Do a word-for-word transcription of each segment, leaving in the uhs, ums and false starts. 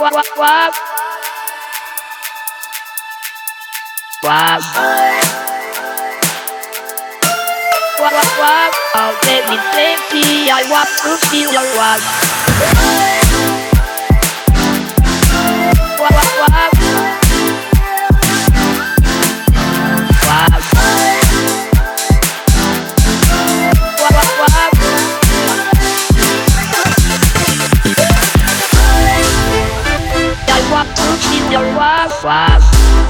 wap, wap. Wap. Wap, wap, wap. Oh, baby, baby, I want to feel your wap. Wap, wap, wap. Wap. Wap, wap, wap. I want to feel your wap, wap.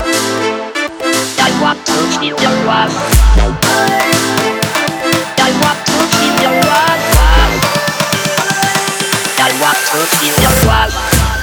I want to feel your wap. I want to feel your wap, wap. I want to feel your wap.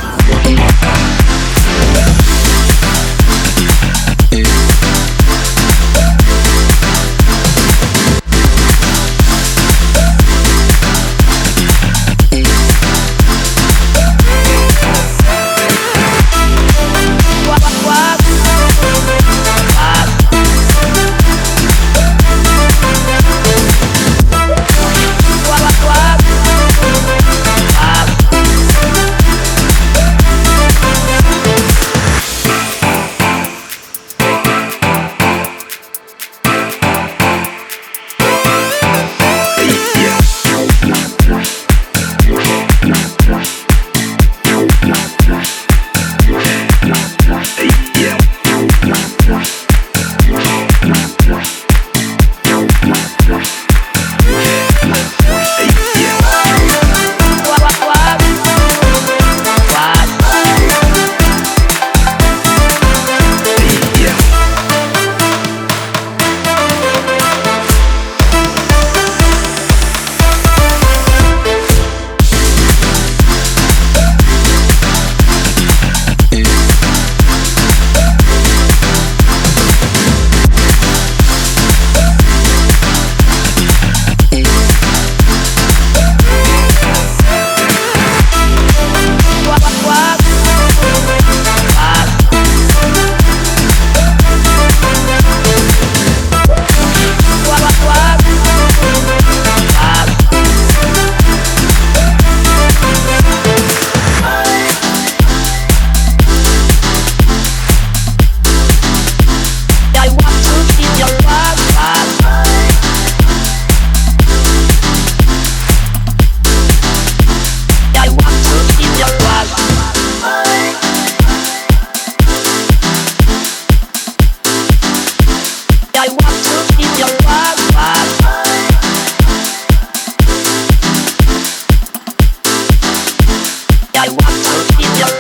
I want to feel your wap, wap. I want to feel your